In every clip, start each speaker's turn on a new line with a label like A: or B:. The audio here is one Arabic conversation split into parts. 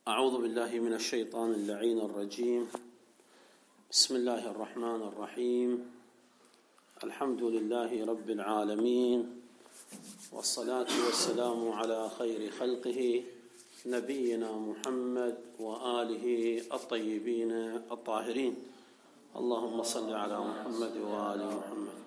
A: أعوذ بالله من الشيطان اللعين الرجيم. بسم الله الرحمن الرحيم. الحمد لله رب العالمين، والصلاة والسلام على خير خلقه نبينا محمد وآله الطيبين الطاهرين. اللهم صل على محمد وآل محمد.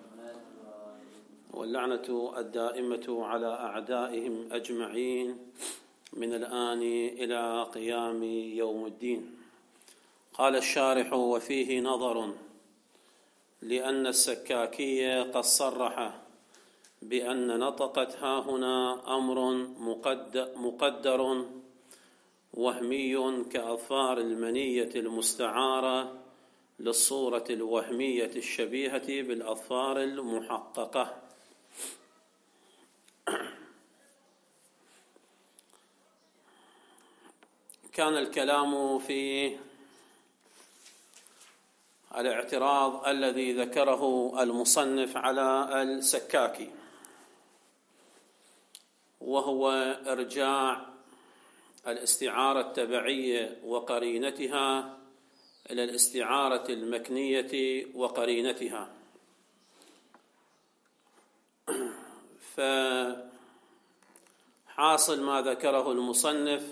A: واللعنة الدائمة على أعدائهم أجمعين من الآن إلى قيام يوم الدين. قال الشارح: وفيه نظر، لأن السكاكي قد صرح بأن نطقت هاهنا أمر مقدر وهمي كأظفار المنية المستعارة للصورة الوهمية الشبيهة بالأظفار المحققة. كان الكلام في الاعتراض الذي ذكره المصنف على السكاكي، وهو إرجاع الاستعارة التبعية وقرينتها إلى الاستعارة المكنية وقرينتها. فحاصل ما ذكره المصنف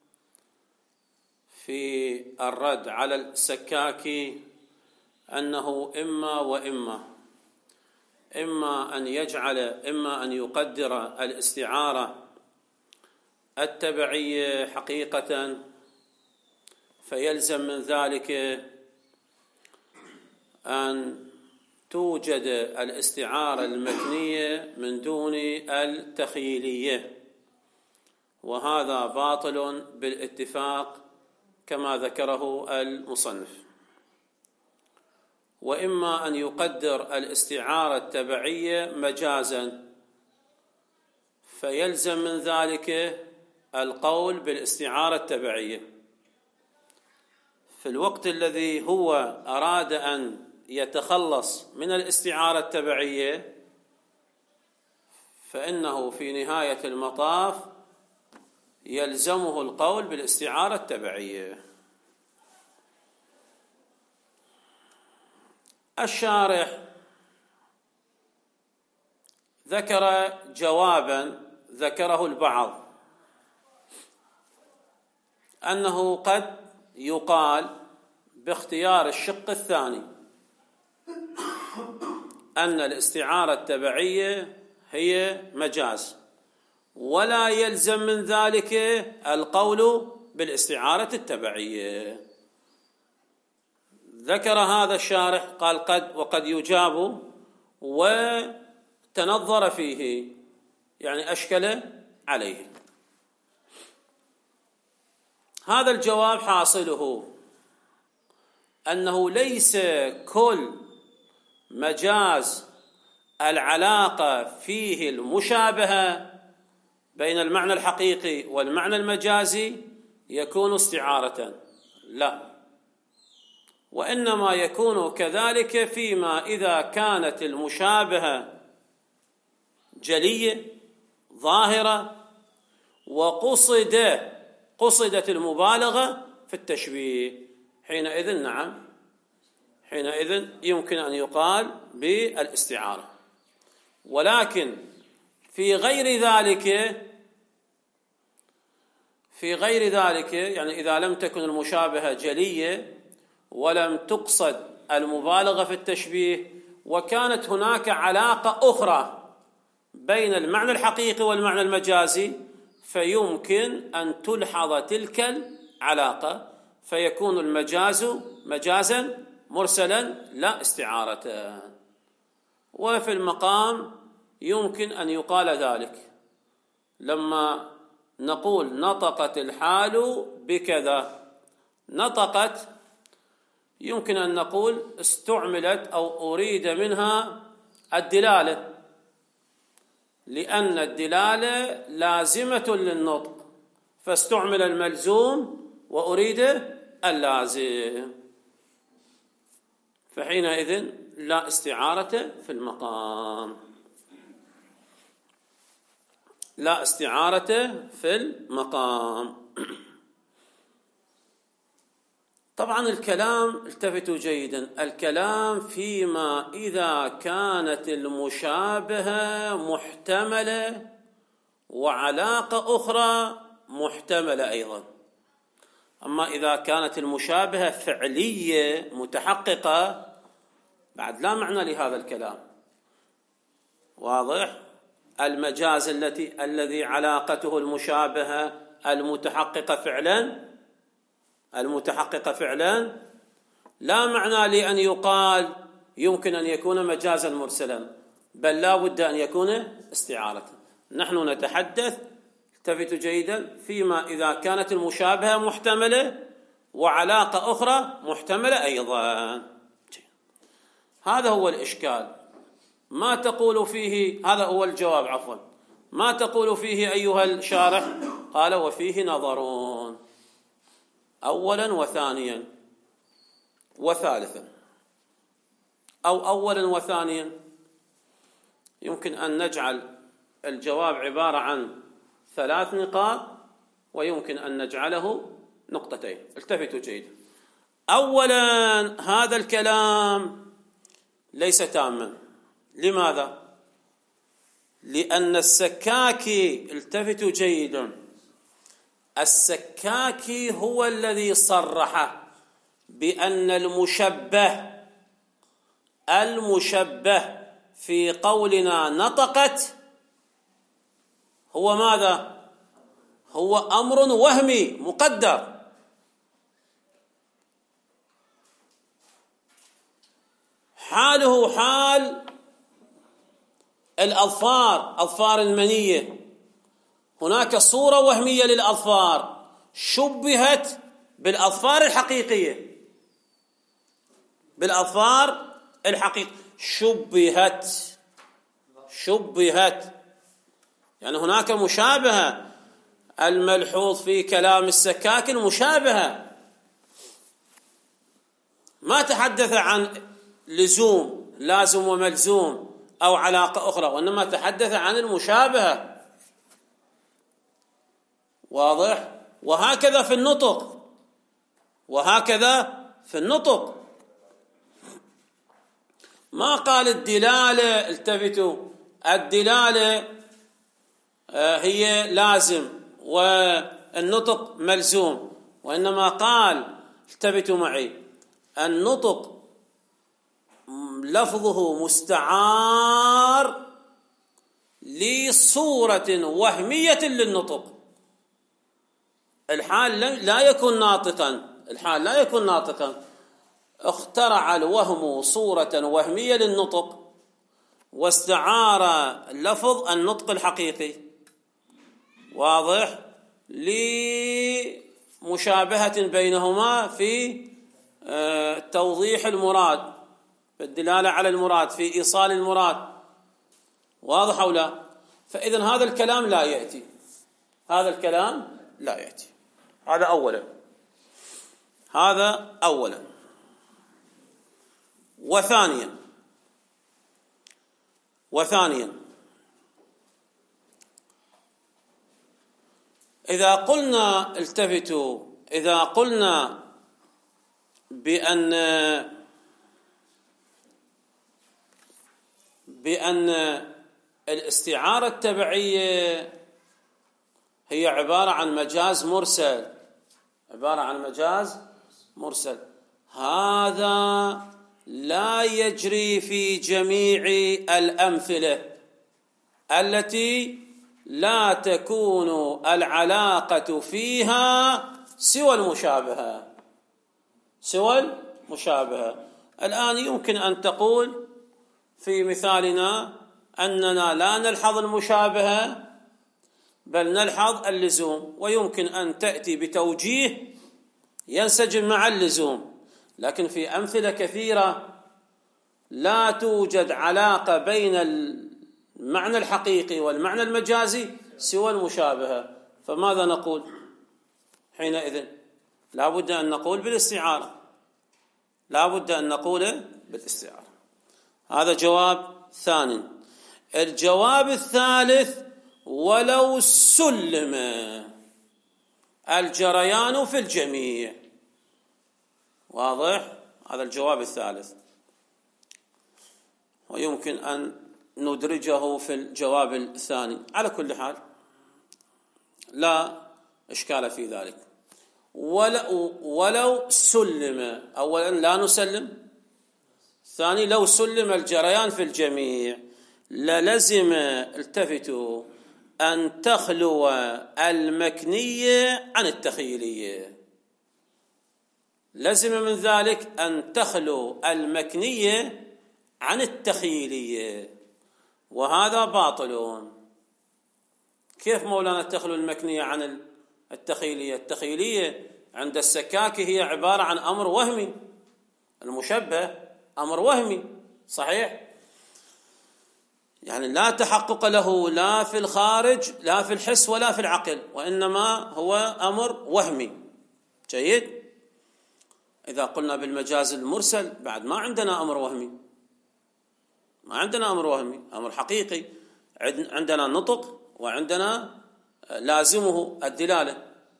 A: في الرد على السكاكي أنه إما أن يقدر الاستعارة التبعية حقيقة، فيلزم من ذلك أن توجد الاستعارة المكنية من دون التخيلية، وهذا باطل بالاتفاق كما ذكره المصنف. وإما أن يقدر الاستعارة التبعية مجازا، فيلزم من ذلك القول بالاستعارة التبعية. في الوقت الذي هو أراد أن يتخلص من الاستعارة التبعية، فإنه في نهاية المطاف يلزمه القول بالاستعارة التبعية. الشارح ذكر جوابا ذكره البعض، أنه قد يقال باختيار الشق الثاني أن الاستعارة التبعية هي مجاز، ولا يلزم من ذلك القول بالاستعارة التبعية. ذكر هذا الشارح، قال وقد يجاب، وتنظر فيه، يعني أشكل عليه. هذا الجواب حاصله أنه ليس كل مجاز العلاقة فيه المشابهة بين المعنى الحقيقي والمعنى المجازي يكون استعارة، لا، وإنما يكون كذلك فيما إذا كانت المشابهة جلية ظاهرة وقصدت المبالغة في التشبيه. حينئذ نعم، حينئذ يمكن أن يقال بالاستعارة. ولكن في غير ذلك يعني إذا لم تكن المشابهة جلية ولم تقصد المبالغة في التشبيه، وكانت هناك علاقة أخرى بين المعنى الحقيقي والمعنى المجازي، فيمكن أن تلحظ تلك العلاقة، فيكون المجاز مجازا مرسلا لا استعارة. وفي المقام يمكن أن يقال ذلك لما نقول نطقت الحال بكذا. نطقت يمكن أن نقول استعملت أو أريد منها الدلالة، لأن الدلالة لازمة للنطق، فاستعمل الملزوم وأريد اللازم، فحينئذ لا استعارة في المقام. لا استعارة في المقام. طبعا الكلام، التفتوا جيدا، الكلام فيما إذا كانت المشابهة محتملة وعلاقة أخرى محتملة أيضا. أما إذا كانت المشابهة فعلية متحققة بعد لا معنى لهذا الكلام. واضح؟ المجاز الذي علاقته المشابهة المتحققة فعلا لا معنى لأن يقال يمكن أن يكون مجازا مرسلا، بل لا بد أن يكون استعارة. نحن نتحدث، التفتوا جيدا، فيما إذا كانت المشابهة محتملة وعلاقة أخرى محتملة أيضا. هذا هو الإشكال. ما تقول فيه، هذا هو الجواب عفوا، ما تقول فيه أيها الشارح؟ قال وفيه نظرون، أولا وثانيا وثالثا، أو أولا وثانيا. يمكن أن نجعل الجواب عبارة عن 3 نقاط، ويمكن أن نجعله نقطتين. التفتوا جيدا. أولا، هذا الكلام ليس تاما. لماذا؟ لأن السكاكي، التفتوا جيدا، السكاكي هو الذي صرح بأن المشبه في قولنا نطقت هو ماذا؟ هو أمر وهمي مقدر. حاله حال أظفار المنية. هناك صورة وهمية للأظفار شبهت بالأظفار الحقيقية، شبهت، يعني هناك مشابهة. الملحوظ في كلام السكاكي المشابهة، ما تحدث عن لازم وملزوم أو علاقة أخرى، وإنما تحدث عن المشابهة. واضح؟ وهكذا في النطق، ما قال الدلالة، التفتوا، الدلالة هي لازم والنطق ملزوم، وإنما قال، التفتوا معي، النطق لفظه مستعار لصورة وهمية للنطق. الحال لا يكون ناطقا، اخترع الوهم صورة وهمية للنطق واستعار لفظ النطق الحقيقي. واضح؟ لمشابهة بينهما في توضيح المراد، في الدلالة على المراد، في إيصال المراد. واضح أو لا؟ فإذن هذا الكلام لا يأتي. هذا أولا. وثانيا، إذا قلنا، التفتوا، إذا قلنا بأن الاستعارة التبعية هي عبارة عن مجاز مرسل، هذا لا يجري في جميع الأمثلة التي لا تكون العلاقة فيها سوى المشابهة. الآن يمكن أن تقول في مثالنا أننا لا نلحظ المشابهة بل نلحظ اللزوم، ويمكن أن تأتي بتوجيه ينسجم مع اللزوم، لكن في أمثلة كثيرة لا توجد علاقة بين المعنى الحقيقي والمعنى المجازي سوى المشابهة. فماذا نقول حينئذ؟ لا بد أن نقول بالاستعارة، هذا جواب ثاني. الجواب الثالث: ولو سلم الجريان في الجميع. واضح؟ هذا الجواب الثالث، ويمكن أن ندرجه في الجواب الثاني. على كل حال لا إشكال في ذلك. ولو سلم، أولا لا نسلم، ثاني لو سلم الجريان في الجميع للزم، التفتوا، أن تخلو المكنية عن التخيلية. لزم من ذلك أن تخلو المكنية عن التخيلية، وهذا باطل. كيف مولانا تخلو المكنية عن التخيلية؟ التخيلية عند السكاكي هي عبارة عن أمر وهمي، المشبه أمر وهمي صحيح، يعني لا تحقق له لا في الخارج لا في الحس ولا في العقل، وإنما هو أمر وهمي. جيد. إذا قلنا بالمجاز المرسل بعد ما عندنا أمر وهمي، ما عندنا أمر وهمي، أمر حقيقي. عندنا نطق وعندنا لازمه الدلالة،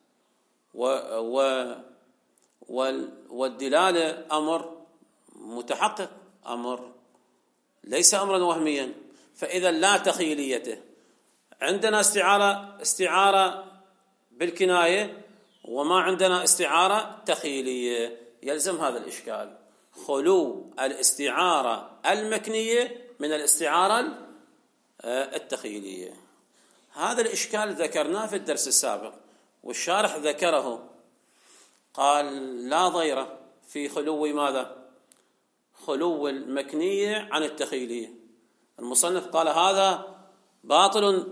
A: والدلالة أمر متحقق، أمر ليس أمرا وهميا. فإذا لا تخيليته، عندنا استعارة بالكناية وما عندنا استعارة تخيلية، يلزم هذا الإشكال، خلو الاستعارة المكنية من الاستعارة التخيلية. هذا الإشكال ذكرناه في الدرس السابق، والشارح ذكره، قال لا ضير في خلو ماذا؟ خلو المكنية عن التخيلية. المصنف قال هذا باطل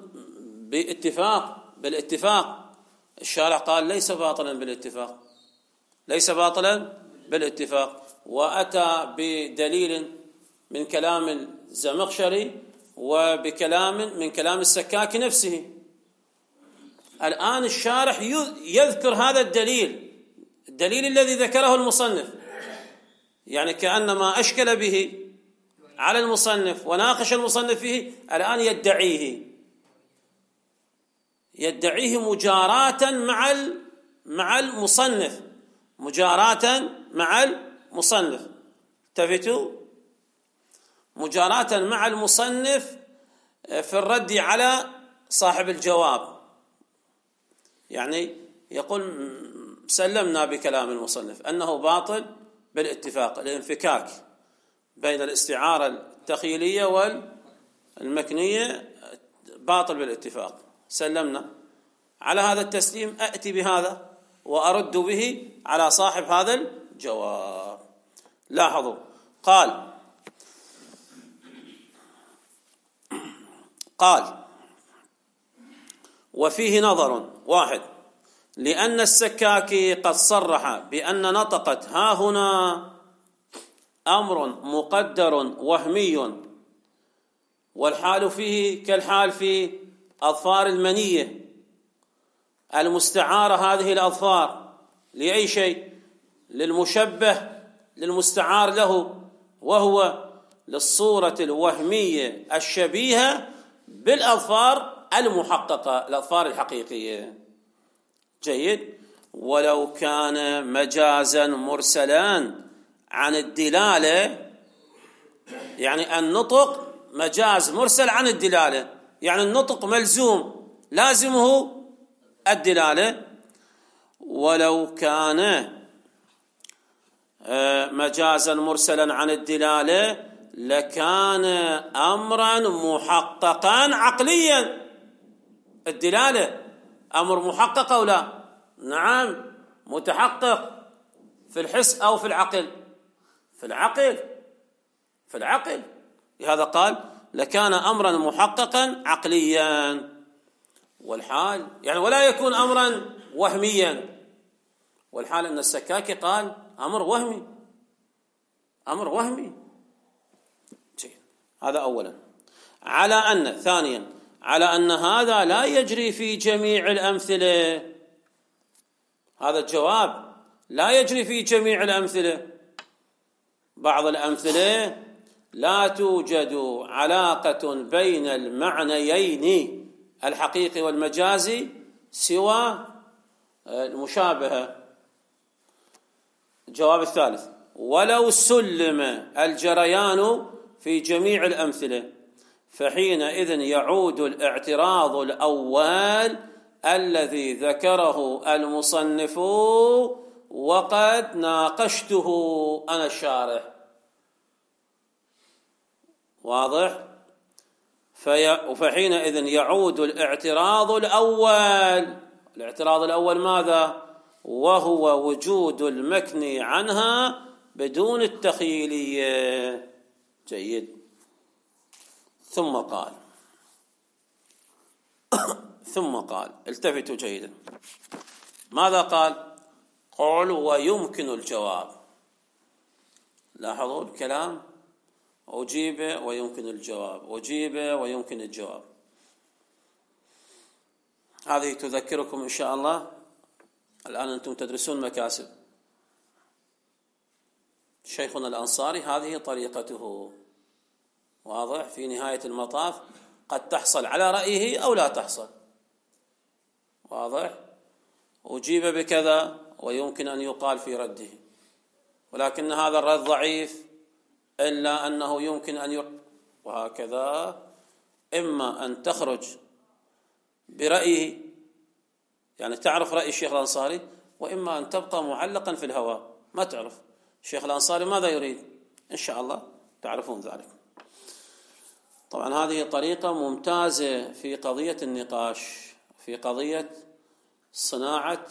A: بالاتفاق. الشارح قال ليس باطلا بالاتفاق، ليس باطلا بالاتفاق، وأتى بدليل من كلام الزمخشري وبكلام من كلام السكاكي نفسه. الآن الشارح يذكر هذا الدليل الذي ذكره المصنف، يعني كأنما أشكل به على المصنف وناقش المصنف فيه، الآن يدعيه مجاراة مع المصنف، مجاراة مع المصنف، التفتوا، مجاراة مع المصنف في الرد على صاحب الجواب. يعني يقول سلمنا بكلام المصنف أنه باطل بالاتفاق، الانفكاك بين الاستعارة التخيلية والمكنية باطل بالاتفاق، سلمنا. على هذا التسليم أأتي بهذا وأرد به على صاحب هذا الجواب. لاحظوا، قال وفيه نظر واحد، لأن السكاكي قد صرح بأن نطقت ها هنا أمر مقدر وهمي، والحال فيه كالحال في أظفار المنية المستعارة. هذه الأظفار لأي شيء؟ للمشبه للمستعار له، وهو للصورة الوهمية الشبيهة بالأظفار المحققة، الأظفار الحقيقية. جيد. ولو كان مجازا مرسلا عن الدلالة، يعني النطق مجاز مرسل عن الدلالة، يعني النطق ملزوم لازمه الدلالة. ولو كان مجازا مرسلا عن الدلالة لكان أمرا محققا عقليا. الدلالة أمر محقق أو لا؟ نعم، متحقق في الحس أو في العقل؟ في العقل. لهذا قال لكان أمرا محققا عقليا. والحال يعني ولا يكون أمرا وهميا، والحال أن السكاكي قال أمر وهمي. هذا أولا. ثانيا على أن هذا لا يجري في جميع الأمثلة. هذا الجواب لا يجري في جميع الأمثلة. بعض الأمثلة لا توجد علاقة بين المعنيين الحقيقي والمجازي سوى المشابهة. الجواب الثالث: ولو سلم الجريان في جميع الأمثلة فحينئذ يعود الاعتراض الأول الذي ذكره المصنف وقد ناقشته أنا الشارح. واضح؟ فحينئذ يعود الاعتراض الأول. الاعتراض الأول ماذا؟ وهو وجود المكني عنها بدون التخيلية. جيد. ثم قال التفتوا جيدا. ماذا قال؟ قال ويمكن الجواب. لاحظوا الكلام: أجيب ويمكن الجواب، أجيب ويمكن الجواب. هذه تذكركم إن شاء الله. الآن أنتم تدرسون مكاسب شيخنا الأنصاري، هذه طريقته. واضح؟ في نهاية المطاف قد تحصل على رأيه أو لا تحصل. واضح؟ أجيب بكذا ويمكن أن يقال في رده، ولكن هذا الرد ضعيف، إلا أنه يمكن أن وهكذا. إما أن تخرج برأيه، يعني تعرف رأي الشيخ الأنصاري، وإما أن تبقى معلقا في الهواء ما تعرف الشيخ الأنصاري ماذا يريد. إن شاء الله تعرفون ذلك. طبعا هذه طريقة ممتازة في قضية النقاش، في قضية صناعة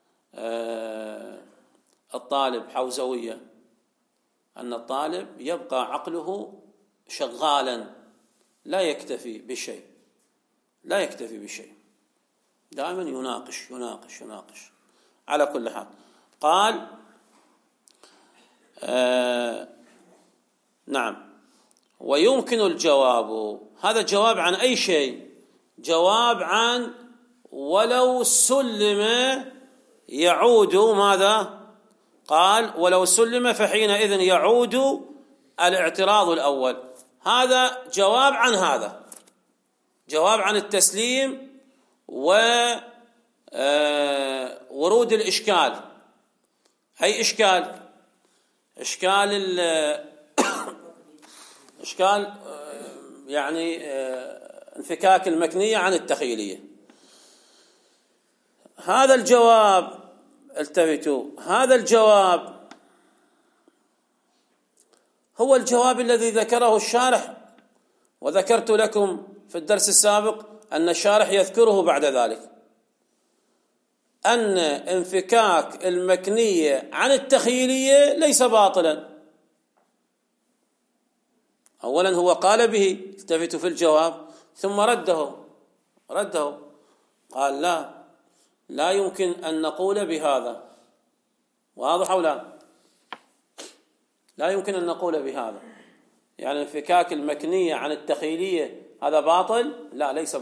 A: الطالب حوزوية، أن الطالب يبقى عقله شغالا، لا يكتفي بشيء، دائما يناقش. على كل حال قال نعم ويمكن الجواب. هذا جواب عن أي شيء؟ جواب عن ولو سلم يعود ماذا؟ قال ولو سلم فحينئذ يعود الاعتراض الأول. هذا جواب عن هذا، جواب عن التسليم وورود الإشكال. أي إشكال؟ إشكال يعني انفكاك المكنية عن التخيلية. هذا الجواب، التفتوا، هذا الجواب هو الجواب الذي ذكره الشارح، وذكرت لكم في الدرس السابق أن الشارح يذكره بعد ذلك، أن انفكاك المكنية عن التخيلية ليس باطلا. أولا هو قال به، التفتوا في الجواب، ثم رده قال لا يمكن أن نقول بهذا. واضح أو لا يمكن أن نقول بهذا، يعني انفكاك المكنية عن التخيلية هذا باطل؟ لا، ليس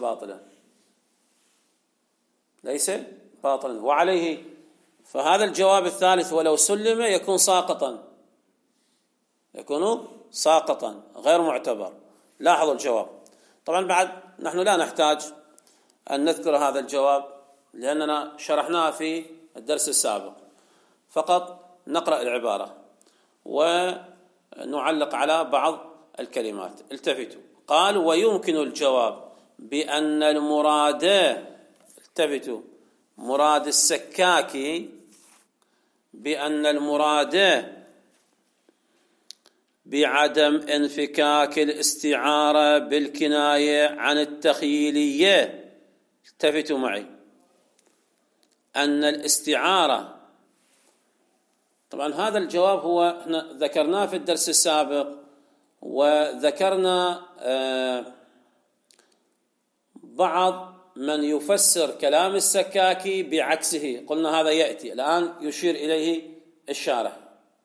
A: باطلا. وعليه فهذا الجواب الثالث ولو سلم يكون ساقطا غير معتبر. لاحظوا الجواب. طبعا بعد نحن لا نحتاج أن نذكر هذا الجواب لأننا شرحناه في الدرس السابق، فقط نقرأ العبارة ونعلق على بعض الكلمات. التفتوا. قال ويمكن الجواب بأن المراد، التفتوا، مراد السكاكي، بأن المراد بعدم انفكاك الاستعارة بالكناية عن التخيلية. التفتوا معي، أن الاستعارة، طبعا هذا الجواب هو احنا ذكرناه في الدرس السابق، وذكرنا بعض من يفسر كلام السكاكي بعكسه، قلنا هذا يأتي الآن يشير إليه الشارح.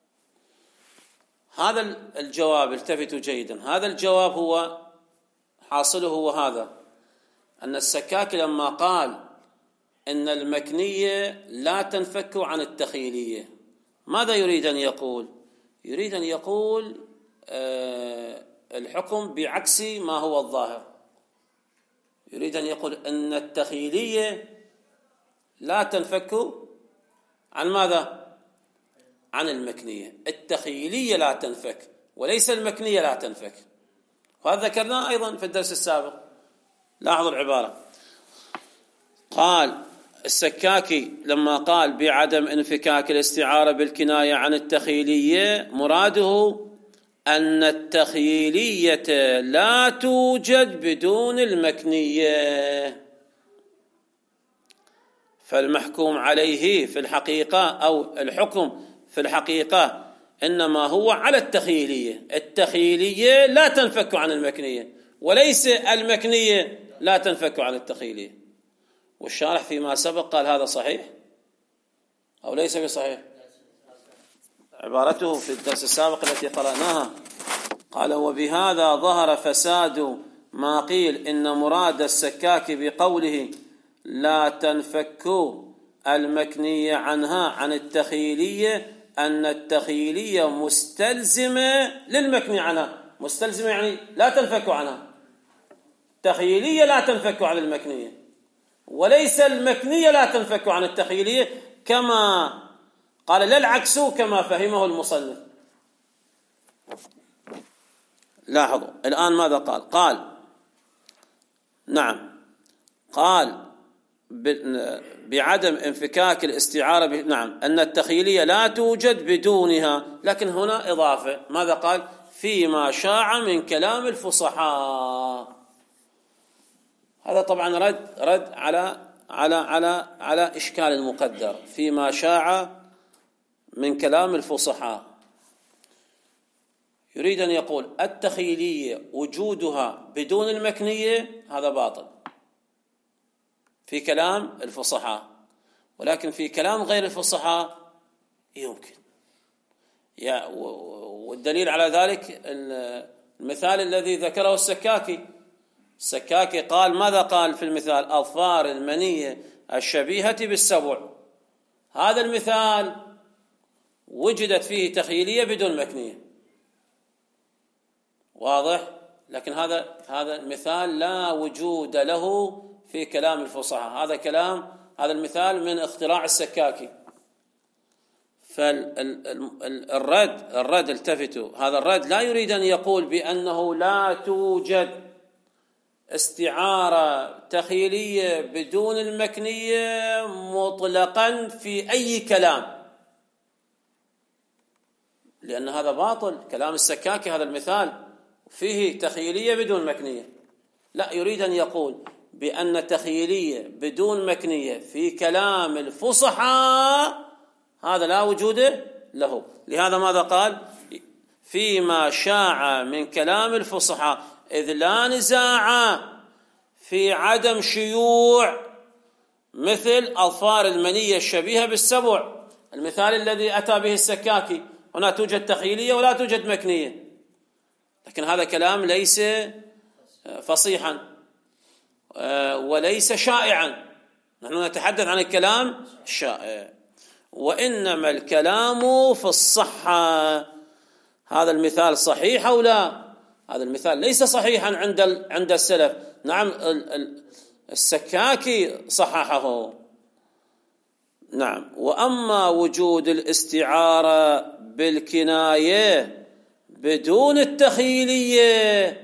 A: هذا الجواب، التفتوا جيدا، هذا الجواب هو حاصله هو هذا، أن السكاكي لما قال إن المكنية لا تنفك عن التخيلية، ماذا يريد أن يقول؟ يريد أن يقول الحكم بعكس ما هو الظاهر. يريد أن يقول أن التخيلية لا تنفك عن ماذا؟ عن المكنية. التخيلية لا تنفك وليس المكنية لا تنفك، وهذا ذكرناه أيضا في الدرس السابق. لاحظوا العبارة، قال السكاكي لما قال بعدم انفكاك الاستعارة بالكناية عن التخيلية، مراده أن التخيلية لا توجد بدون المكنية، فالمحكوم عليه في الحقيقة أو الحكم في الحقيقة إنما هو على التخيلية. التخيلية لا تنفك عن المكنية، وليس المكنية لا تنفك عن التخيلية. والشارح فيما سبق قال هذا صحيح أو ليس بصحيح؟ عبارته في الدرس السابق التي قرأناها قال: وبهذا ظهر فساد ما قيل إن مراد السكاك بقوله لا تنفك المكنية عنها عن التخيلية أن التخيلية مستلزمة للمكني عنها. مستلزمة يعني لا تنفك عنها. التخيلية لا تنفك عن المكنية، وليس المكنية لا تنفك عن التخيلية، كما قال لا العكس كما فهمه المصنف. لاحظوا الآن ماذا قال نعم، قال بعدم انفكاك الاستعارة نعم أن التخيلية لا توجد بدونها، لكن هنا إضافة. ماذا قال؟ فيما شاع من كلام الفصحاء. هذا طبعا رد على إشكال المقدر. فيما شاع من كلام الفصحاء، يريد أن يقول التخيلية وجودها بدون المكنية هذا باطل في كلام الفصحاء، ولكن في كلام غير الفصحاء يمكن. والدليل على ذلك المثال الذي ذكره السكاكي قال ماذا قال في المثال؟ أظفار المنية الشبيهة بالسبع. هذا المثال وجدت فيه تخيلية بدون مكنية، واضح؟ لكن هذا المثال لا وجود له في كلام الفصحاء. هذا المثال من اختراع السكاكي. فالرد التفتوا، هذا الرد لا يريد أن يقول بأنه لا توجد استعارة تخيلية بدون المكنية مطلقا في أي كلام، لأن هذا باطل. كلام السكاكي هذا المثال فيه تخيلية بدون مكنية. لا، يريد أن يقول بأن تخيلية بدون مكنية في كلام الفصحاء هذا لا وجود له. لهذا ماذا قال؟ فيما شاع من كلام الفصحاء، إذ لا نزاع في عدم شيوع مثل أظفار المنية الشبيهة بالسبع، المثال الذي أتى به السكاكي. هنا توجد تخيلية ولا توجد مكنية، لكن هذا كلام ليس فصيحا وليس شائعا. نحن نتحدث عن الكلام الشائع، وإنما الكلام في الصحة. هذا المثال صحيح أو لا؟ هذا المثال ليس صحيحا عند السلف. نعم السكاكي صححه. نعم. وأما وجود الاستعارة بالكناية بدون التخيلية،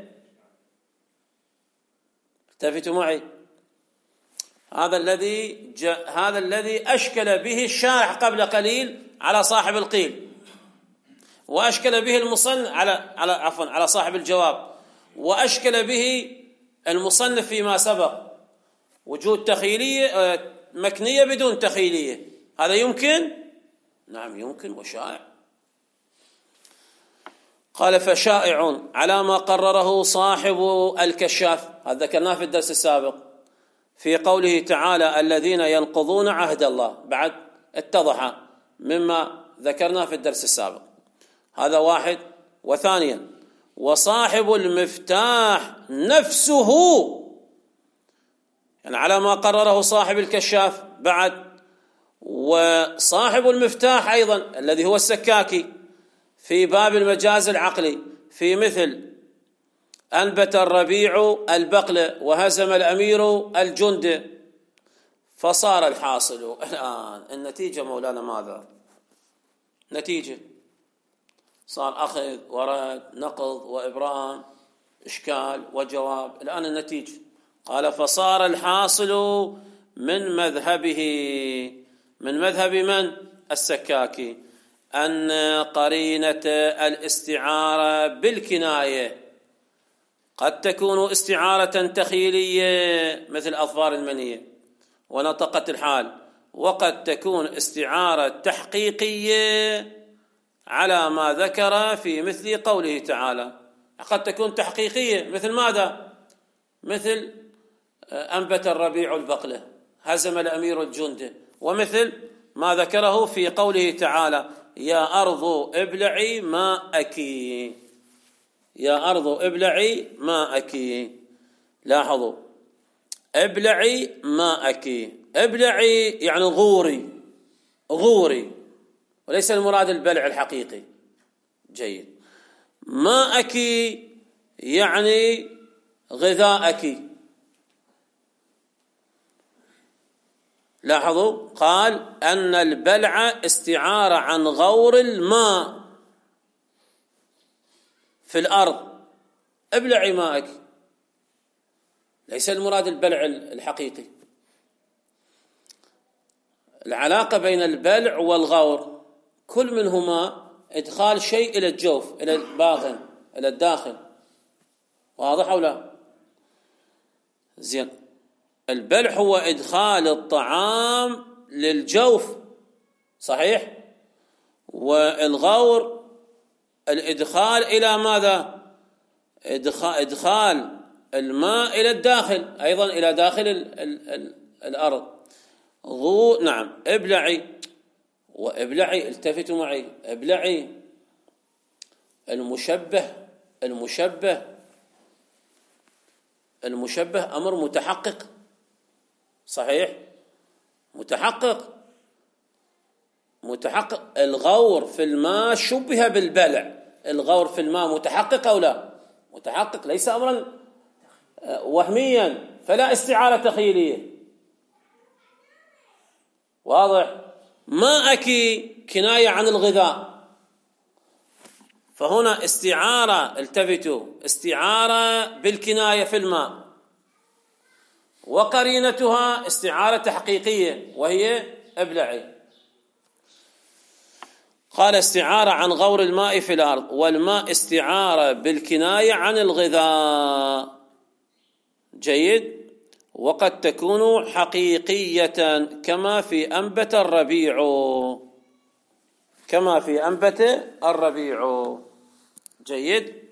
A: التفتوا معي، هذا الذي أشكل به الشارح قبل قليل على صاحب القيل، وأشكل به المصنف على صاحب الجواب، وأشكل به المصنف فيما سبق. وجود تخيلية مكنية بدون تخيلية، هذا يمكن؟ نعم يمكن وشائع. قال فشائع على ما قرره صاحب الكشاف، هذا ذكرناه في الدرس السابق في قوله تعالى الذين ينقضون عهد الله، بعد اتضح مما ذكرنا في الدرس السابق. هذا واحد. وثانيا وصاحب المفتاح نفسه، يعني على ما قرره صاحب الكشاف بعد، وصاحب المفتاح أيضا الذي هو السكاكي في باب المجاز العقلي، في مثل أنبت الربيع البقل وهزم الأمير الجند. فصار الحاصل الآن النتيجة مولانا ماذا؟ نتيجة، صار أخذ ورد نقض وإبرام إشكال وجواب، الآن النتيجة. قال فصار الحاصل من مذهبه، من مذهب من؟ السكاكي، أن قرينة الاستعارة بالكناية قد تكون استعارة تخيلية مثل أظفار المنية ونطقة الحال، وقد تكون استعارة تحقيقية على ما ذكر في مثل قوله تعالى. قد تكون تحقيقية مثل ماذا؟ مثل أنبت الربيع البقلة، هزم الأمير الجند، ومثل ما ذكره في قوله تعالى يا أرض ابلعي ماءك، يا أرض ابلعي ماءك. لاحظوا، ابلعي ماءك، ابلعي يعني غوري، غوري، وليس المراد البلع الحقيقي. جيد. ماءك يعني غذاءك. لاحظوا، قال أن البلع استعارة عن غور الماء في الأرض، ابلعي ماءك، ليس المراد البلع الحقيقي. العلاقة بين البلع والغور كل منهما إدخال شيء إلى الجوف، إلى الباطن، إلى الداخل. واضح أو لا؟ زين. البلع هو إدخال الطعام للجوف، صحيح؟ والغور الإدخال إلى ماذا؟ إدخال الماء إلى الداخل، أيضا إلى داخل الأرض. نعم. ابلعي وابلعي، التفتوا معي، ابلعي. المشبه أمر متحقق، صحيح؟ متحقق. الغور في الماء شبه بالبلع، الغور في الماء متحقق أو لا؟ متحقق، ليس أمرا وهميا، فلا استعارة تخيلية. واضح؟ ماءك كناية عن الغذاء، فهنا استعارة، التفتوا، استعارة بالكناية في الماء، وقرينتها استعارة تحقيقية وهي ابلعي. قال استعارة عن غور الماء في الأرض، والماء استعارة بالكناية عن الغذاء. جيد. وقد تكون حقيقية كما في أنبت الربيع، كما في أنبت الربيع. جيد.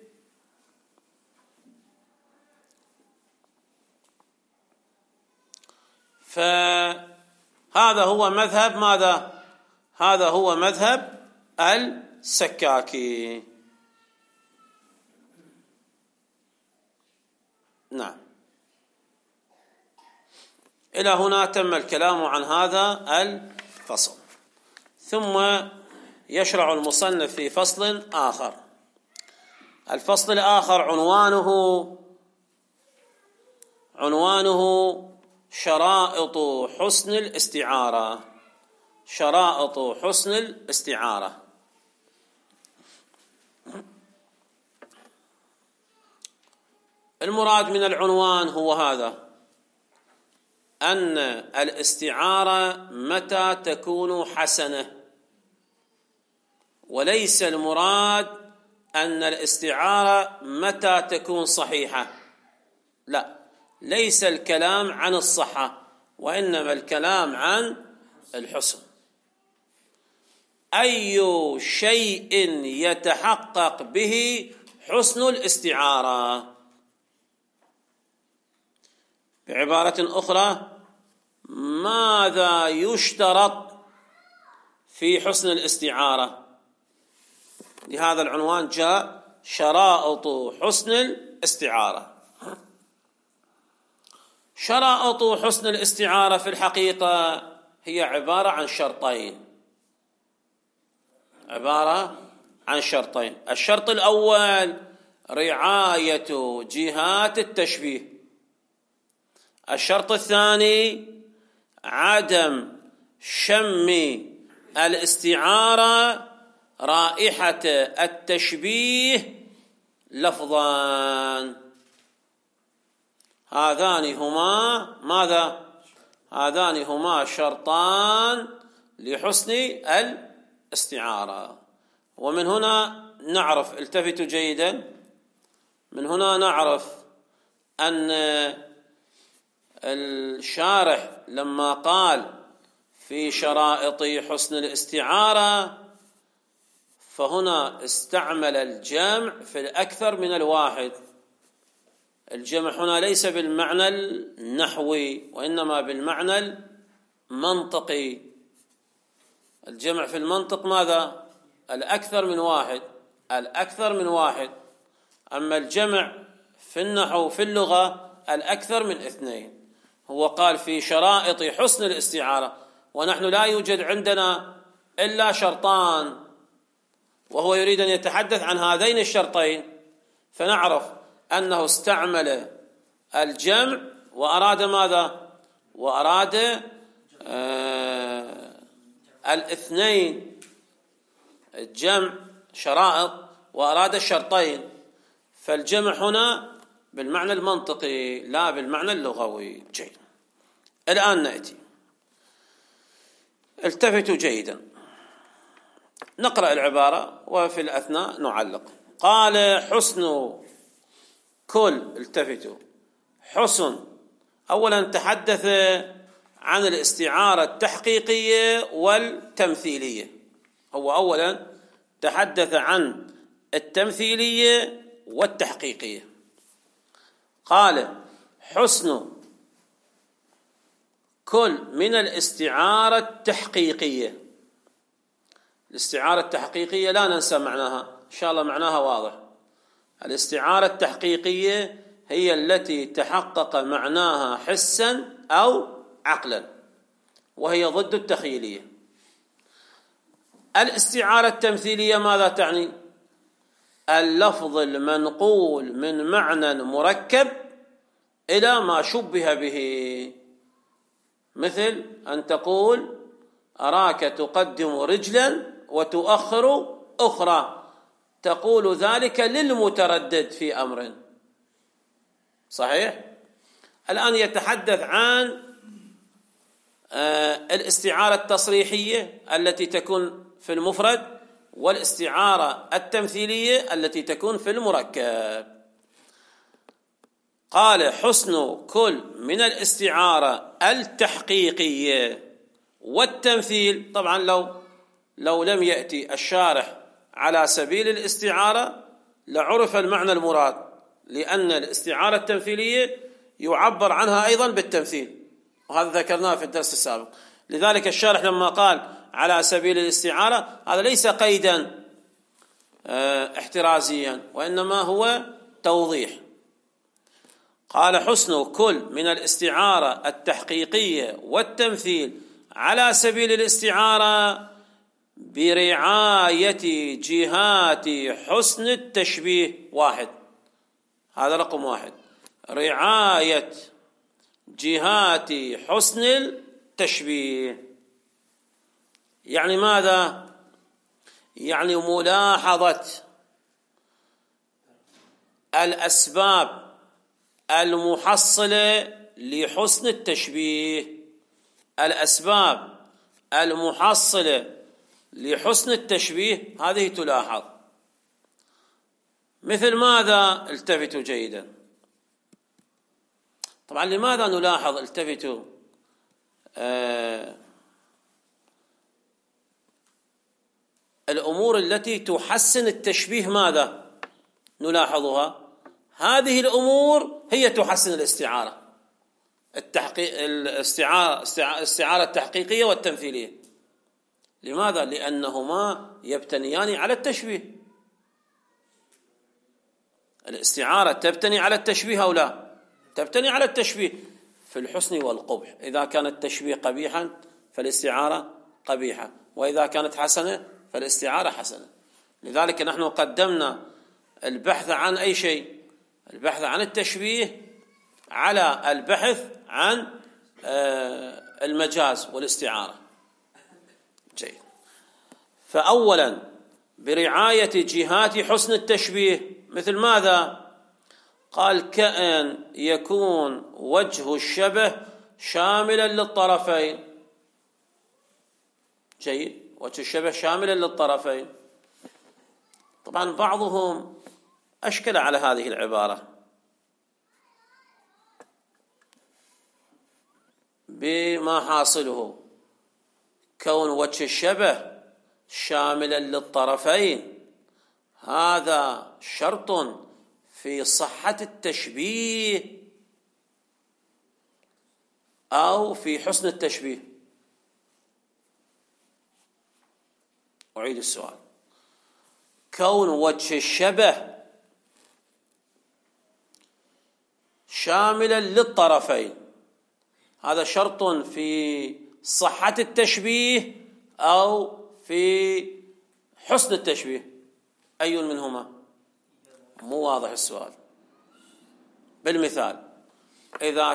A: فهذا هو مذهب ماذا؟ هذا هو مذهب السكاكي. نعم. إلى هنا تم الكلام عن هذا الفصل، ثم يشرع المصنف في فصل آخر. الفصل الآخر عنوانه شرائط حسن الاستعارة. شرائط حسن الاستعارة. المراد من العنوان هو هذا: أن الاستعارة متى تكون حسنة، وليس المراد أن الاستعارة متى تكون صحيحة. لا، ليس الكلام عن الصحة، وإنما الكلام عن الحسن. أي شيء يتحقق به حسن الاستعارة. بعبارة أخرى، ماذا يشترط في حسن الاستعارة؟ لهذا العنوان جاء شرائط حسن الاستعارة. شرائط حسن الاستعارة في الحقيقة هي عبارة عن شرطين. الشرط الأول رعاية جهات التشبيه. الشرط الثاني عدم شم الاستعارة رائحة التشبيه لفظان. هذان هما ماذا؟ هذان هما شرطان لحسن الاستعارة. ومن هنا نعرف، التفتوا جيدا، من هنا نعرف أن الشارح لما قال في شرائط حسن الاستعارة فهنا استعمل الجمع في الأكثر من الواحد. الجمع هنا ليس بالمعنى النحوي وإنما بالمعنى المنطقي. الجمع في المنطق ماذا؟ الأكثر من واحد، الأكثر من واحد. أما الجمع في النحو في اللغة الأكثر من اثنين. هو قال في شرائط حسن الاستعارة، ونحن لا يوجد عندنا إلا شرطان، وهو يريد أن يتحدث عن هذين الشرطين، فنعرف أنه استعمل الجمع وأراد ماذا؟ وأراد الاثنين، الجمع شرائط وأراد الشرطين. فالجمع هنا بالمعنى المنطقي لا بالمعنى اللغوي. جيد. الآن نأتي، التفتوا جيدا، نقرأ العبارة وفي الأثناء نعلق. قال حسن كل، التفتوا، حسن أولا تحدث عن الاستعارة التحقيقية والتمثيلية. هو أولا تحدث عن التمثيلية والتحقيقية. قال حسن كل من الاستعارة التحقيقية. الاستعارة التحقيقية لا ننسى معناها، إن شاء الله معناها واضح. الاستعارة التحقيقية هي التي تحقق معناها حسا أو عقلا، وهي ضد التخيلية. الاستعارة التمثيلية ماذا تعني؟ اللفظ المنقول من معنى مركب إلى ما شبه به، مثل أن تقول أراك تقدم رجلا وتؤخر أخرى، تقول ذلك للمتردد في أمر. صحيح؟ الآن يتحدث عن الاستعارة التصريحية التي تكون في المفرد، والاستعارة التمثيلية التي تكون في المركب. قال حسن كل من الاستعارة التحقيقية والتمثيل. طبعا لو لم يأتي الشارح على سبيل الاستعارة لعرف المعنى المراد، لأن الاستعارة التمثيلية يعبر عنها أيضا بالتمثيل، وهذا ذكرناه في الدرس السابق. لذلك الشارح لما قال على سبيل الاستعارة هذا ليس قيدا احترازيا، وإنما هو توضيح. قال حسن كل من الاستعارة التحقيقية والتمثيل على سبيل الاستعارة برعاية جهات حسن التشبيه. واحد، هذا رقم واحد، رعاية جهات حسن التشبيه. يعني ماذا؟ يعني ملاحظة الأسباب المحصلة لحسن التشبيه. الأسباب المحصلة لحسن التشبيه هذه تلاحظ. مثل ماذا؟ التفتوا جيدا. طبعا لماذا نلاحظ؟ التفتوا الأمور التي تحسن التشبيه ماذا نلاحظها؟ هذه الأمور هي تحسن الاستعارة الاستعارة التحقيقية والتمثيلية. لماذا؟ لأنهما يبتنيان على التشبيه. الاستعارة تبتني على التشبيه أو لا؟ تبتني على التشبيه في الحسن والقبح. إذا كان التشبيه قبيحا فالاستعارة قبيحة، وإذا كانت حسنة فالاستعارة حسنة. لذلك نحن قدمنا البحث عن أي شيء؟ البحث عن التشبيه على البحث عن المجاز والاستعارة. جيد. فأولا برعاية جهات حسن التشبيه. مثل ماذا؟ قال كأن يكون وجه الشبه شاملا للطرفين. جيد، وجه الشبه شاملا للطرفين. طبعا بعضهم أشكل على هذه العبارة بما حاصله كون وجه الشبه شاملا للطرفين، هذا شرط في صحة التشبيه أو في حسن التشبيه. أعيد السؤال: كون وجه الشبه شاملا للطرفين، هذا شرط في صحة التشبيه أو في حسن التشبيه؟ أي منهما؟ مو واضح السؤال. بالمثال: إذا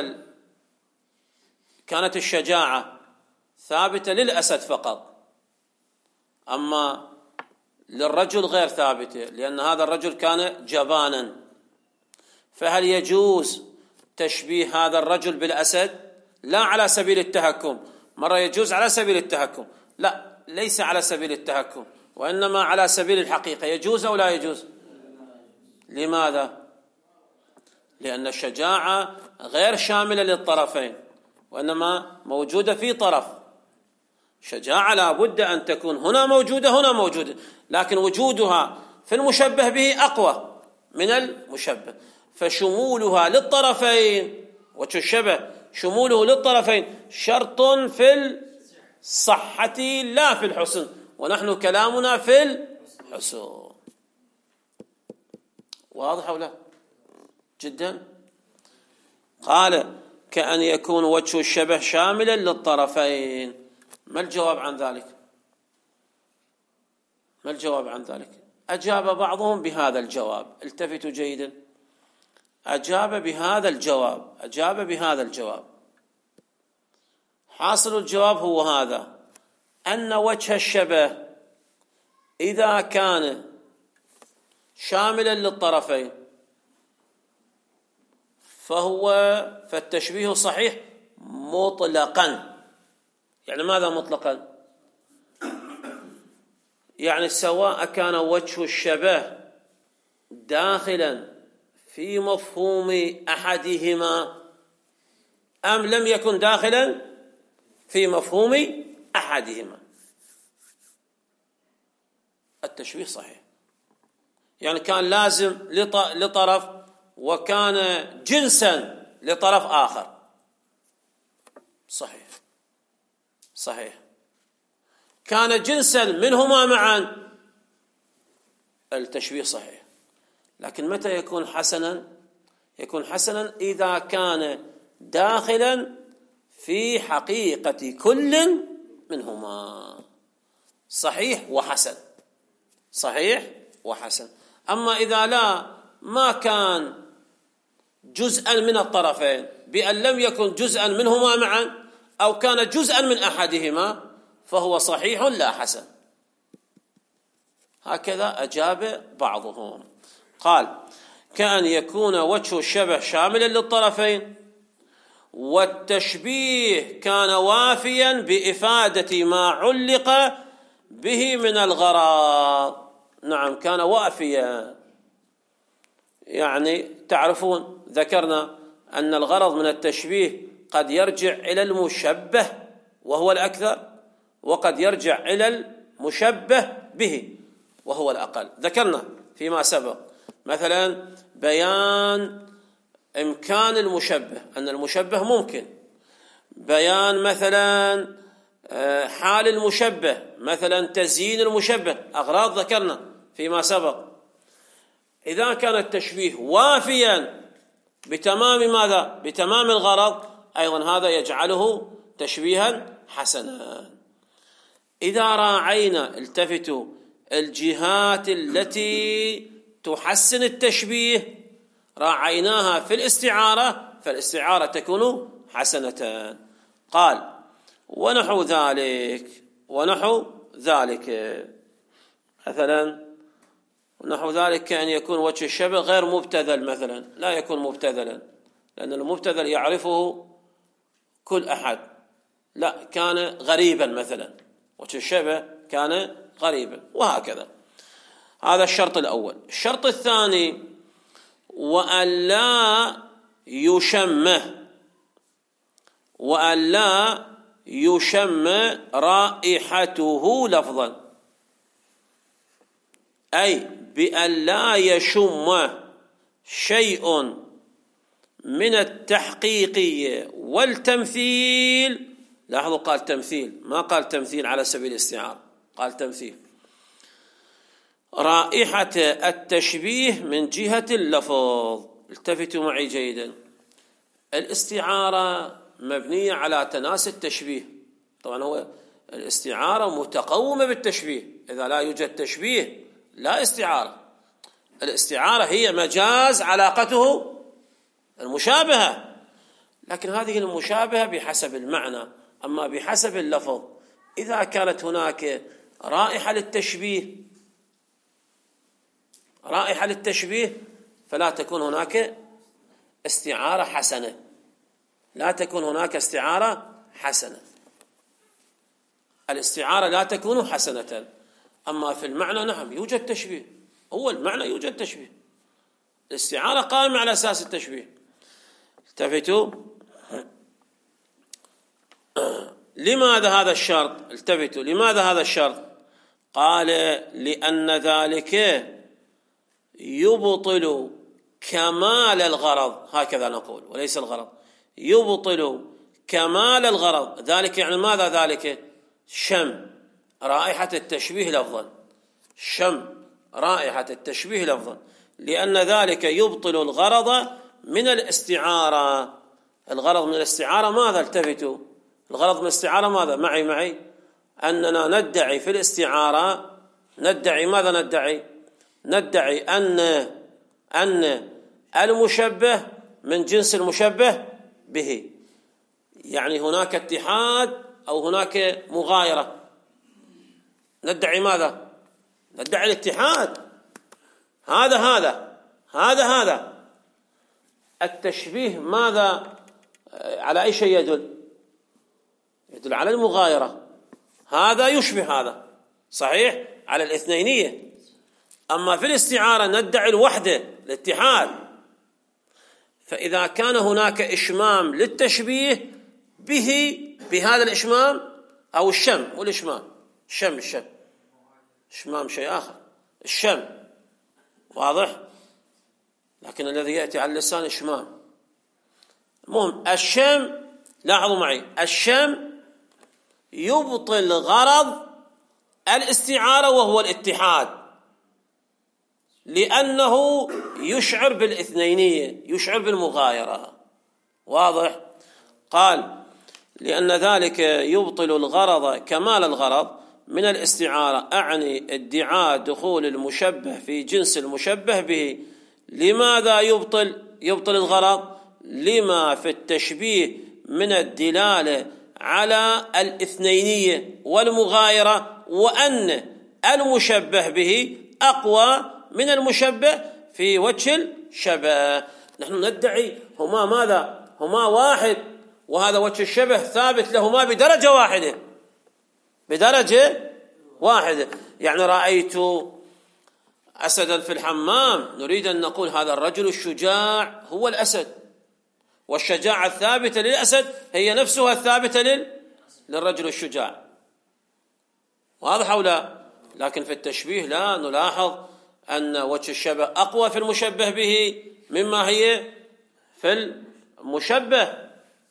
A: كانت الشجاعة ثابتة للأسد فقط، أما للرجل غير ثابتة لأن هذا الرجل كان جبانا، فهل يجوز تشبيه هذا الرجل بالأسد؟ لا على سبيل التهكم. مرة يجوز على سبيل التهكم، لا، ليس على سبيل التهكم، وإنما على سبيل الحقيقة. يجوز أو لا يجوز؟ لماذا؟ لأن الشجاعة غير شاملة للطرفين، وإنما موجودة في طرف. شجاعة لا بد أن تكون هنا موجودة هنا موجودة، لكن وجودها في المشبه به أقوى من المشبه، فشمولها للطرفين، وجه الشبه شموله للطرفين شرط في الصحة لا في الحسن، ونحن كلامنا في الحسن. واضح أو لا؟ جدا. قال كأن يكون وجه الشبه شاملا للطرفين. ما الجواب عن ذلك؟ ما الجواب عن ذلك؟ أجاب بعضهم بهذا الجواب. التفتوا جيدا. أجاب بهذا الجواب. حاصل الجواب هو هذا: أن وجه الشبه إذا كان شاملا للطرفين فالتشبيه صحيح مطلقا. يعني ماذا مطلقا؟ يعني سواء كان وجه الشبه داخلا في مفهوم أحدهما أم لم يكن داخلا في مفهوم أحدهما، التشبيه صحيح. يعني كان لازم لطرف وكان جنسا لطرف آخر، صحيح. كان جنسا منهما معا، التشبيه صحيح. لكن متى يكون حسنا؟ يكون حسنا إذا كان داخلا في حقيقة كل منهما. صحيح وحسن. أما إذا ما كان جزءا من الطرفين بأن لم يكن جزءا منهما معا، أو كان جزءا من أحدهما، فهو صحيح لا حسن. هكذا أجاب بعضهم. قال كأن يكون وجه الشبه شاملا للطرفين والتشبيه كان وافيا بإفادة ما علق به من الغرض. نعم، كان وافيا. يعني تعرفون ذكرنا أن الغرض من التشبيه قد يرجع إلى المشبه وهو الأكثر، وقد يرجع إلى المشبه به وهو الأقل. ذكرنا فيما سبق مثلا بيان إمكان المشبه، أن المشبه ممكن، بيان مثلا حال المشبه، مثلا تزيين المشبه، أغراض ذكرنا فيما سبق. إذا كان التشبيه وافيا بتمام ماذا؟ بتمام الغرض، أيضا هذا يجعله تشبيها حسنا. إذا راعينا، التفتوا، الجهات التي تحسن التشبيه راعيناها في الاستعارة، فالاستعارة تكون حسنة. قال ونحو ذلك مثلا ونحو ذلك، كأن يكون وجه الشبه غير مبتذل مثلا، لا يكون مبتذلا لأن المبتذل يعرفه كل أحد، لا كان غريبا مثلا، وجه الشبه كان غريبا، وهكذا. هذا الشرط الأول. الشرط الثاني وأن لا يشم رائحته لفظا، أي بأن لا يشم شيء من التحقيقية والتمثيل. لاحظوا قال تمثيل، ما قال تمثيل على سبيل الاستعارة، قال تمثيل. رائحة التشبيه من جهة اللفظ. التفتوا معي جيدا، الاستعارة مبنية على تناسي التشبيه. طبعا هو الاستعارة متقومة بالتشبيه، إذا لا يوجد تشبيه لا استعارة. الاستعارة هي مجاز علاقته المشابهة، لكن هذه المشابهة بحسب المعنى، أما بحسب اللفظ. إذا كانت هناك رائحة للتشبيه فلا تكون هناك استعارة حسنة، لا تكون هناك استعارة حسنة. الاستعارة لا تكون حسنة، أما في المعنى نعم يوجد تشبيه، هو المعنى يوجد تشبيه، الاستعارة قائمة على أساس التشبيه. التفتوا، لماذا هذا الشرط؟ التفتوا، لماذا هذا الشرط؟ قال لأن ذلك يبطل كمال الغرض، هكذا نقول وليس الغرض، يبطل كمال الغرض. ذلك يعني ماذا؟ ذلك شم رائحة التشبيه لفظا، شم رائحة التشبيه لفظا، لأن ذلك يبطل الغرض من الاستعارة. الغرض من الاستعارة ماذا؟ التفتوا، الغرض من الاستعارة ماذا؟ معي أننا ندعي في الاستعارة، ندعي ماذا؟ ندعي أن المشبه من جنس المشبه به، يعني هناك اتحاد أو هناك مغايرة. ندعي ماذا؟ ندعي الاتحاد. هذا التشبيه ماذا؟ على أي شيء يدل على المغايرة. هذا يشبه هذا، صحيح، على الاثنينية. أما في الاستعارة ندعي الوحدة، الاتحاد. فإذا كان هناك إشمام للتشبيه به، بهذا الإشمام أو الشم، والإشمام الشم إشمام شيء آخر، الشم واضح، لكن الذي يأتي على اللسان إشمام. المهم الشم، لاحظوا معي، الشم يبطل غرض الاستعارة وهو الاتحاد، لأنه يشعر بالاثنينية، يشعر بالمغايرة، واضح. قال لأن ذلك يبطل الغرض كمال الغرض من الاستعارة، أعني ادعاء دخول المشبه في جنس المشبه به. لماذا يبطل الغرض؟ لما في التشبيه من الدلالة على الاثنينية والمغايرة، وأن المشبه به أقوى من المشبه في وجه الشبه. نحن ندعي هما ماذا؟ هما واحد، وهذا وجه الشبه ثابت لهما بدرجة واحدة. يعني رأيت أسدا في الحمام، نريد أن نقول هذا الرجل الشجاع هو الأسد، والشجاعة الثابتة للأسد هي نفسها الثابتة للرجل الشجاع، واضح أو لا؟ لكن في التشبيه لا، نلاحظ أن وجه الشبه أقوى في المشبه به مما هي في المشبه،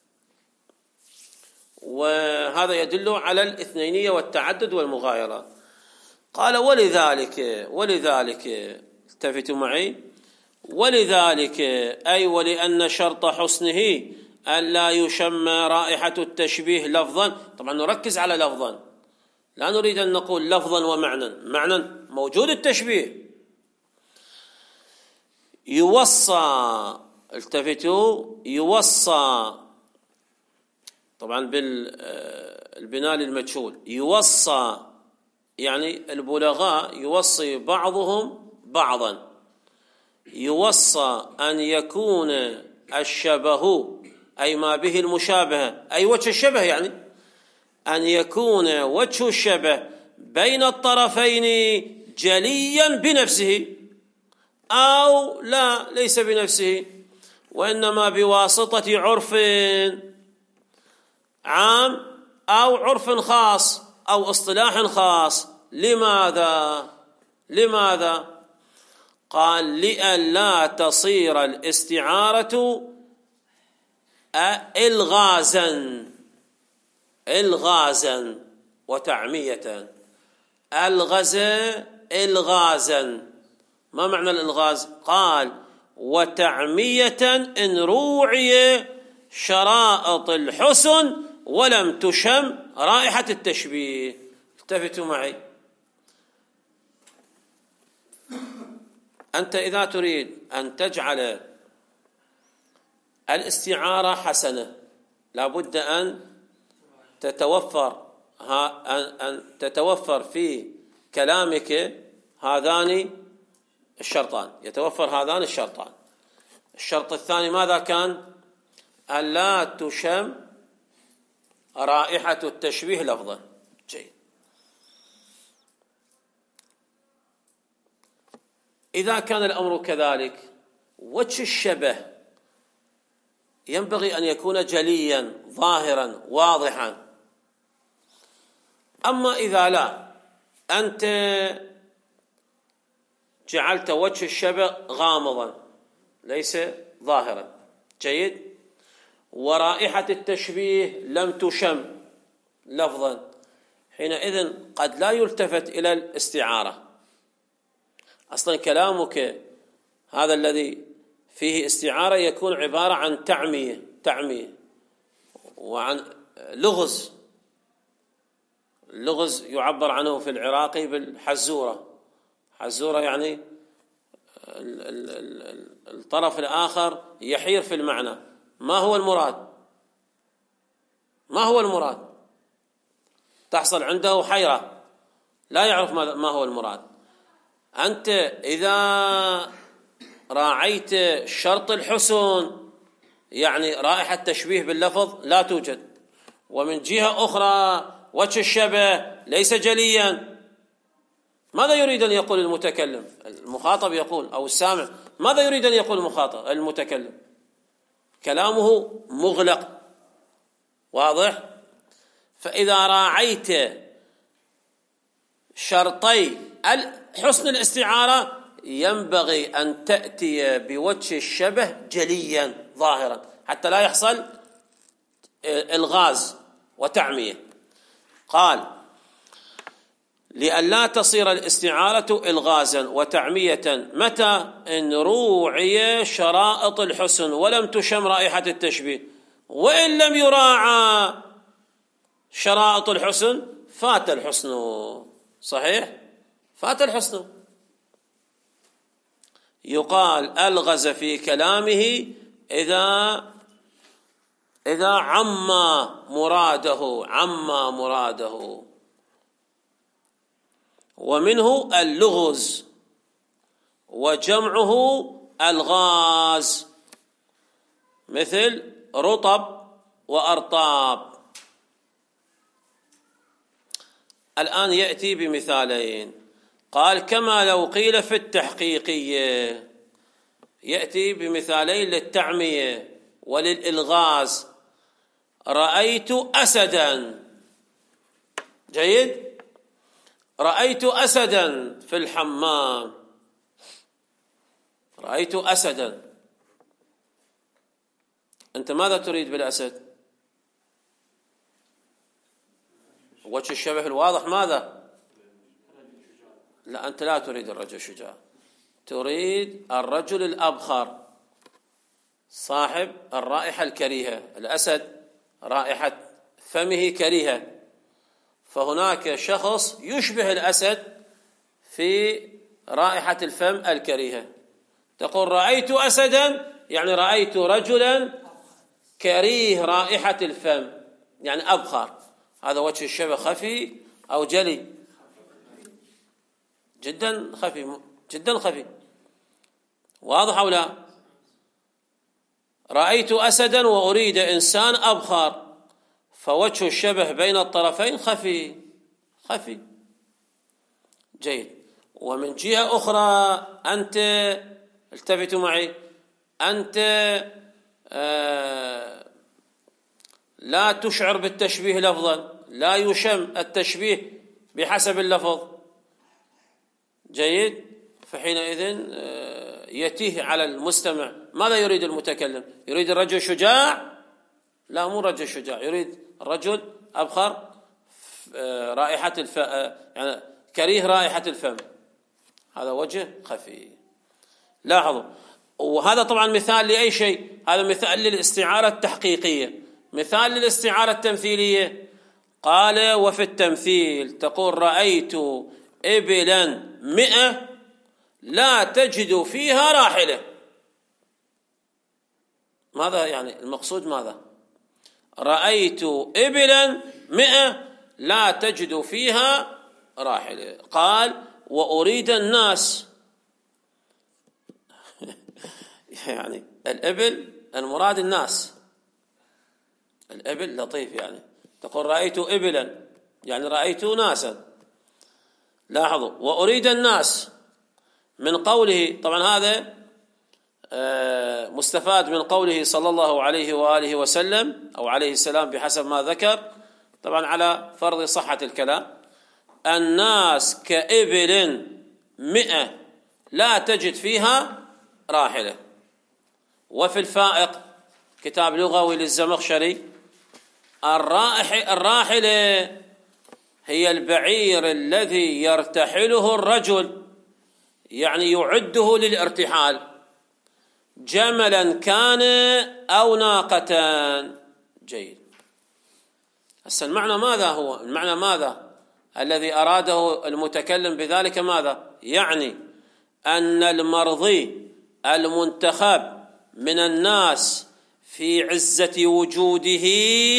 A: وهذا يدل على الاثنينية والتعدد والمغايرة. قال ولذلك التفتوا معي، ولذلك أي ولأن شرط حسنه أن لا يشم رائحة التشبيه لفظا. طبعا نركز على لفظا، لا نريد أن نقول لفظا ومعنى موجود التشبيه. يوصى، التفتوا، يوصى طبعا بالبناء للمجهول، يوصى يعني البلغاء يوصي بعضهم بعضا، يوصى أن يكون الشبه أي ما به المشابهة أي وجه الشبه، يعني أن يكون وجه الشبه بين الطرفين جليا بنفسه أو لا ليس بنفسه، وإنما بواسطة عرف عام أو عرف خاص أو اصطلاح خاص. لماذا؟ قال لئلا تصير الاستعارة إلغازا وتعمية. إلغازا، ما معنى الإلغاز؟ قال وتعمية إن روعي شرائط الحسن ولم تشم رائحة التشبيه. التفتوا معي، أنت إذا تريد أن تجعل الاستعارة حسنة لابد أن تتوفر في كلامك هذان الشرطان، يتوفر هذان الشرطان. الشرط الثاني ماذا كان؟ ألا تشم رائحة التشبيه لفظا. جيد. إذا كان الأمر كذلك وجه الشبه ينبغي أن يكون جليا ظاهرا واضحا. أما إذا لا، أنت جعلت وجه الشبه غامضا ليس ظاهرا، جيد، ورائحة التشبيه لم تشم لفظا، حينئذ قد لا يلتفت إلى الاستعارة. أصلا كلامك هذا الذي فيه استعارة يكون عبارة عن تعمية وعن لغز. اللغز يعبر عنه في العراقي بالحزورة. حزورة يعني الطرف الآخر يحير في المعنى، ما هو المراد؟ تحصل عنده حيرة، لا يعرف ما هو المراد. أنت إذا راعيت شرط الحسن يعني رائحة تشبيه باللفظ لا توجد، ومن جهة أخرى وجه الشبه ليس جليا، ماذا يريد أن يقول المتكلم؟ المخاطب يقول أو السامع، ماذا يريد أن يقول المتكلم؟ كلامه مغلق، واضح؟ فإذا راعيت شرطي حسن الاستعارة ينبغي أن تأتي بوجه الشبه جليا ظاهرا حتى لا يحصل إلغاز وتعمية. قال لئلا تصير الاستعارة إلغازا وتعمية متى؟ إن روعي شرائط الحسن ولم تشم رائحة التشبيه. وإن لم يراعى شرائط الحسن فات الحسن. صحيح؟ فات الحسن. يقال ألغز في كلامه إذا عم مراده، ومنه اللغز وجمعه الغاز، مثل رطب وأرطاب. الآن يأتي بمثالين. قال كما لو قيل في التحقيقية، يأتي بمثالين للتعمية وللإلغاز. رأيت أسدا، جيد، رأيت أسدا في الحمام. رأيت أسدا، أنت ماذا تريد بالأسد؟ وجه الشبه الواضح ماذا؟ لا، أنت لا تريد الرجل الشجاع، تريد الرجل الأبخر صاحب الرائحة الكريهة. الأسد رائحة فمه كريهة، فهناك شخص يشبه الأسد في رائحة الفم الكريهة. تقول رأيت أسدا يعني رأيت رجلا كريه رائحة الفم، يعني أبخر. هذا وجه الشبه خفي أو جلي؟ جدا خفي، جدا خفي. واضح أو لا؟ رأيت أسدا وأريد إنسان أبخر، فوجه الشبه بين الطرفين خفي، خفي. جيد. ومن جهة أخرى أنت التفتوا معي، أنت لا تشعر بالتشبيه لفظا، لا يشم التشبيه بحسب اللفظ. جيد. فحينئذ يتيه على المستمع ماذا يريد المتكلم؟ يريد الرجل شجاع؟ لا، مو رجل شجاع، يريد الرجل أبخر، رائحة يعني كريه رائحة الفم. هذا وجه خفي. لاحظوا. وهذا طبعا مثال لأي شيء؟ هذا مثال للاستعارة التحقيقية. مثال للاستعارة التمثيلية، قال وفي التمثيل تقول رأيت إبلا 100 لا تجد فيها راحلة. ماذا يعني المقصود؟ ماذا؟ رأيت إبلا 100 لا تجد فيها راحلة. قال وأريد الناس يعني الإبل المراد الناس، الإبل لطيف يعني. تقول رأيت إبلا يعني رأيت ناسا. لاحظوا. وأريد الناس من قوله، طبعا هذا مستفاد من قوله صلى الله عليه وآله وسلم أو عليه السلام بحسب ما ذكر، طبعا على فرض صحة الكلام. الناس كإبل 100 لا تجد فيها راحلة. وفي الفائق كتاب لغوي للزمخشري، الراحلة هي البعير الذي يرتحله الرجل، يعني يعده للارتحال، جملا كان أو ناقة. جيد. هسه المعنى ماذا هو؟ المعنى ماذا الذي أراده المتكلم بذلك؟ ماذا يعني؟ أن المرضي المنتخب من الناس في عزة وجوده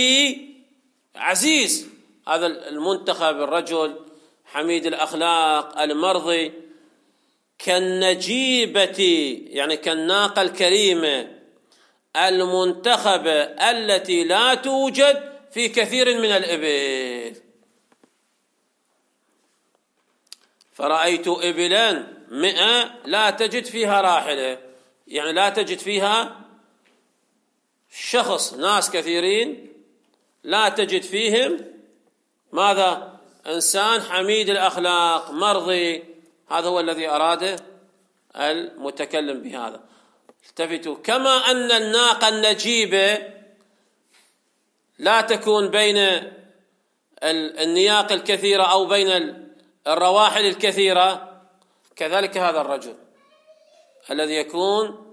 A: عزيز، هذا المنتخب الرجل حميد الأخلاق المرضي، كالنجيبة يعني كالناقة الكريمة المنتخبة التي لا توجد في كثير من الإبل. فرأيت إبلا 100 لا تجد فيها راحلة، يعني لا تجد فيها شخص، ناس كثيرين لا تجد فيهم ماذا؟ إنسان حميد الأخلاق مرضي. هذا هو الذي أراده المتكلم بهذا. التفتوا. كما أن الناقة النجيبة لا تكون بين النياق الكثيرة أو بين الرواحل الكثيرة، كذلك هذا الرجل الذي يكون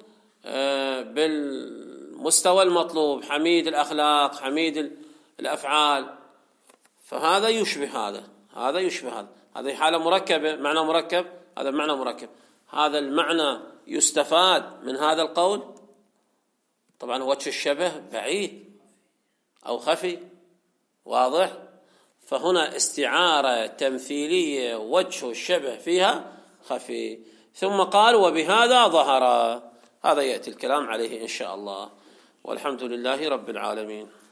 A: بالمستوى المطلوب، حميد الأخلاق حميد الأفعال، فهذا يشبه هذا، هذا يشبه هذا. هذه حالة مركبة، معنى مركب، هذا معنى مركب. هذا المعنى يستفاد من هذا القول. طبعا وجه الشبه بعيد أو خفي، واضح. فهنا استعارة تمثيلية وجه الشبه فيها خفي. ثم قال وبهذا ظهر. هذا يأتي الكلام عليه إن شاء الله، والحمد لله رب العالمين.